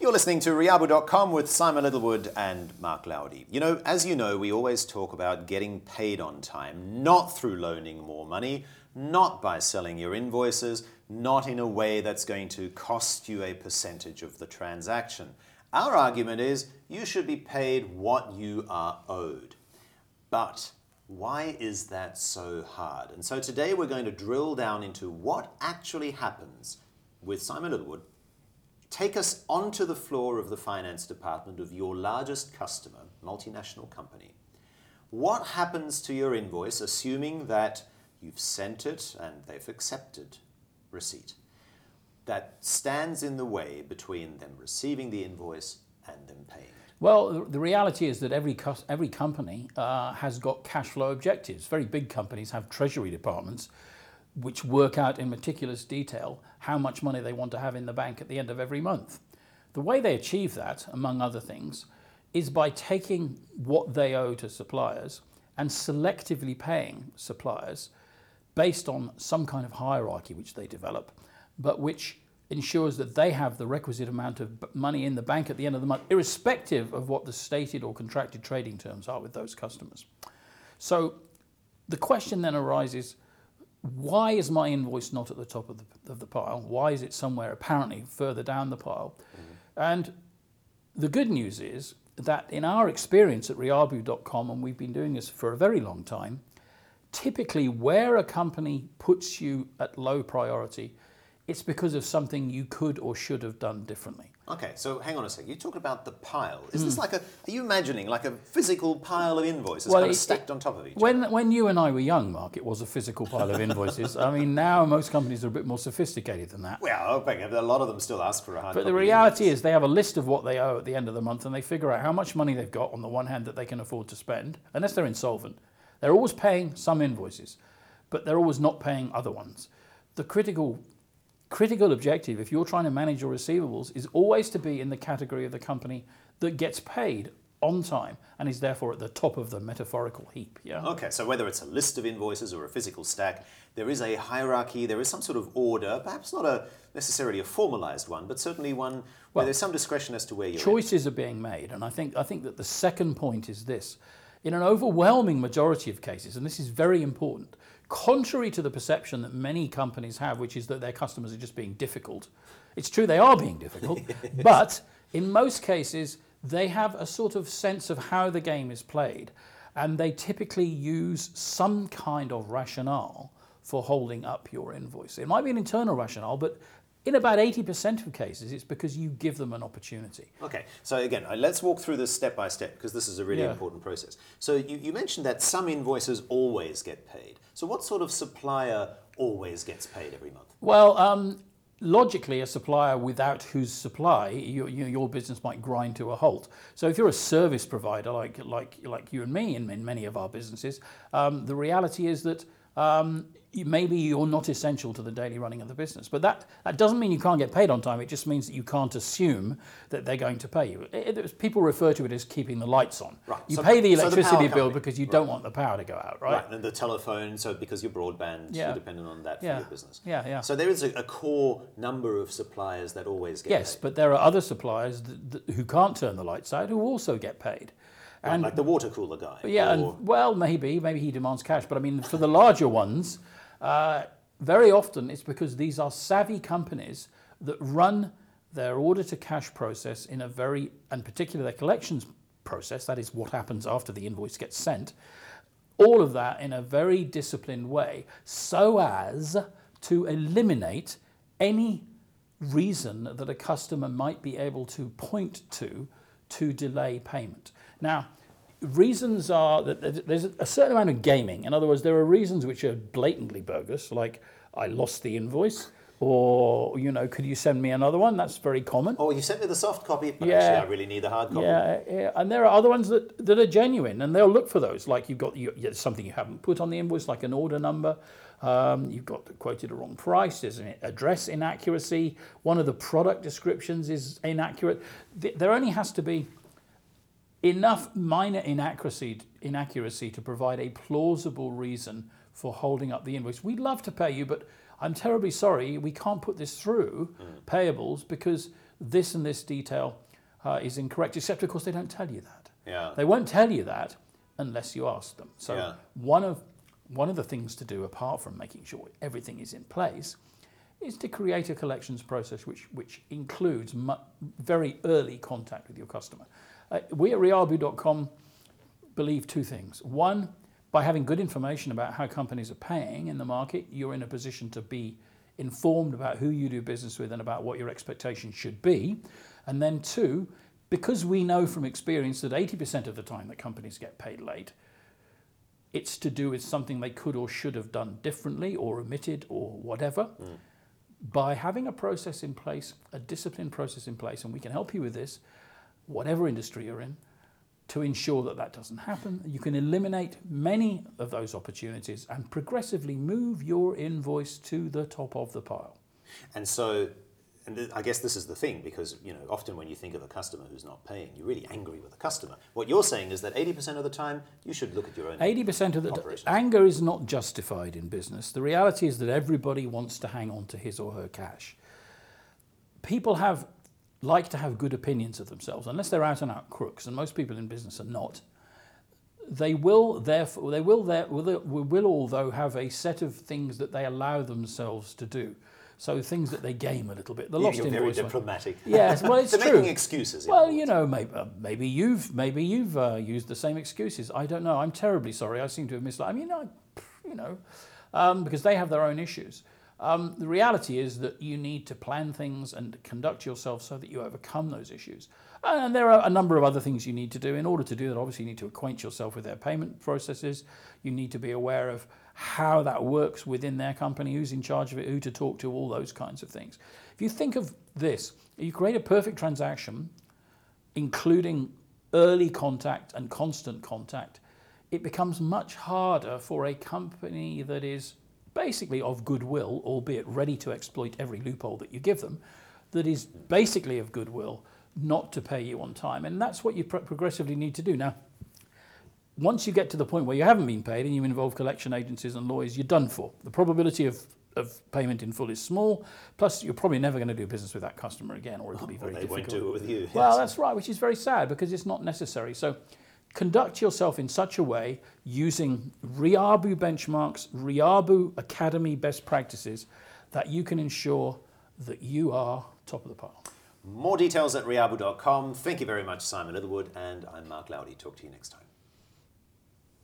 You're listening to Riabu.com with Simon Littlewood and Mark Lowdy. As you know, we always talk about getting paid on time, not through loaning more money, not by selling your invoices, not in a way that's going to cost you a percentage of the transaction. Our argument is you should be paid what you are owed. But why is that so hard? And so today we're going to drill down into what actually happens with Simon Littlewood. Take us onto the floor of the finance department of your largest customer, multinational company. What happens to your invoice, assuming that you've sent it and they've accepted receipt, that stands in the way between them receiving the invoice and them paying it? Well, the reality is that every company has got cash flow objectives. Very big companies have treasury departments which work out in meticulous detail how much money they want to have in the bank at the end of every month. The way they achieve that, among other things, is by taking what they owe to suppliers and selectively paying suppliers based on some kind of hierarchy which they develop, but which ensures that they have the requisite amount of money in the bank at the end of the month, irrespective of what the stated or contracted trading terms are with those customers. So the question then arises, why is my invoice not at the top of the pile? Why is it somewhere apparently further down the pile? And the good news is that in our experience at Riabu.com, and we've been doing this for a very long time, typically where a company puts you at low priority, it's because of something you could or should have done differently. Okay, so hang on a second. You talk about the pile. Is this are you imagining like a physical pile of invoices kind of stacked on top of each other? When you and I were young, Mark, it was a physical pile of invoices. I mean, now most companies are a bit more sophisticated than that. Well, a lot of them still ask for a hard But copy the reality is they have a list of what they owe at the end of the month, and they figure out how much money they've got on the one hand that they can afford to spend, unless they're insolvent. They're always paying some invoices, but they're always not paying other ones. The critical objective, if you're trying to manage your receivables, is always to be in the category of the company that gets paid on time and is therefore at the top of the metaphorical heap. Yeah. Okay, so whether it's a list of invoices or a physical stack, there is a hierarchy, there is some sort of order, perhaps not necessarily a formalized one, but certainly one where there's some discretion as to where you're choices are being made. And I think that the second point is this. In an overwhelming majority of cases, and this is very important, contrary to the perception that many companies have, which is that their customers are just being difficult, it's true they are being difficult, but in most cases they have a sort of sense of how the game is played, and they typically use some kind of rationale for holding up your invoice. It might be an internal rationale, but in about 80% of cases, it's because you give them an opportunity. Okay, so again, let's walk through this step by step, because this is a really important process. So you mentioned that some invoices always get paid. So what sort of supplier always gets paid every month? Well, logically, a supplier without whose supply your business might grind to a halt. So if you're a service provider like you and me in many of our businesses, the reality is that maybe you're not essential to the daily running of the business. But that doesn't mean you can't get paid on time. It just means that you can't assume that they're going to pay you. People refer to it as keeping the lights on. Right. You pay the so electricity the bill because you don't want the power to go out, right? Right, and the telephone, so because you're broadband, you're dependent on that for your business. Yeah. So there is a core number of suppliers that always get paid. Yes, but there are other suppliers who can't turn the lights out who also get paid. And like the water cooler guy. Yeah, maybe he demands cash. But I mean, for the larger ones, very often it's because these are savvy companies that run their order to cash process in and particularly their collections process, that is what happens after the invoice gets sent, all of that in a very disciplined way so as to eliminate any reason that a customer might be able to point to delay payment. Now, reasons are that there's a certain amount of gaming. In other words, there are reasons which are blatantly bogus, like I lost the invoice, or, could you send me another one? That's very common. Oh, you sent me the soft copy, but actually I really need the hard copy. Yeah, and there are other ones that are genuine, and they'll look for those. Like you've got something you haven't put on the invoice, like an order number. You've got quoted a wrong price. There's an address inaccuracy. One of the product descriptions is inaccurate. There only has to be enough minor inaccuracy to provide a plausible reason for holding up the invoice. We'd love to pay you, but I'm terribly sorry, we can't put this through payables because this and this detail is incorrect, except of course they don't tell you that. Yeah. They won't tell you that unless you ask them. So Yeah. one of the things to do, apart from making sure everything is in place, is to create a collections process which includes very early contact with your customer. We at Riabu.com believe two things. One, by having good information about how companies are paying in the market, you're in a position to be informed about who you do business with and about what your expectations should be. And then two, because we know from experience that 80% of the time that companies get paid late, it's to do with something they could or should have done differently or omitted or whatever. By having a process in place, a disciplined process in place, and we can help you with this, whatever industry you're in, to ensure that that doesn't happen, you can eliminate many of those opportunities and progressively move your invoice to the top of the pile. And so, I guess this is the thing, because often when you think of a customer who's not paying, you're really angry with the customer. What you're saying is that 80% of the time, you should look at your own 80% of the operations. anger is not justified in business. The reality is that everybody wants to hang on to his or her cash. People like to have good opinions of themselves, unless they're out and out crooks, and most people in business are not. They will although have a set of things that they allow themselves to do. So things that they game a little bit. The lost You're very invoice. diplomatic. Yes, well, it's They're true. making excuses. Well, maybe you've used the same excuses. I don't know. I'm terribly sorry. I seem to have misled. Because they have their own issues. The reality is that you need to plan things and conduct yourself so that you overcome those issues. And there are a number of other things you need to do. In order to do that, obviously you need to acquaint yourself with their payment processes. You need to be aware of how that works within their company, who's in charge of it, who to talk to, all those kinds of things. If you think of this, you create a perfect transaction, including early contact and constant contact, it becomes much harder for a company that is basically of goodwill, albeit ready to exploit every loophole that you give them, that is basically of goodwill not to pay you on time. And that's what you progressively need to do. Now, once you get to the point where you haven't been paid and you involve collection agencies and lawyers, you're done for. The probability of payment in full is small, plus you're probably never going to do business with that customer again, or it'll be very difficult. They won't do it with you. Well, yes. that's right, which is very sad because it's not necessary. So conduct yourself in such a way using Riabu benchmarks, Riabu Academy best practices that you can ensure that you are top of the pile. More details at riabu.com. Thank you very much, Simon Littlewood, and I'm Mark Lowdy. Talk to you next time.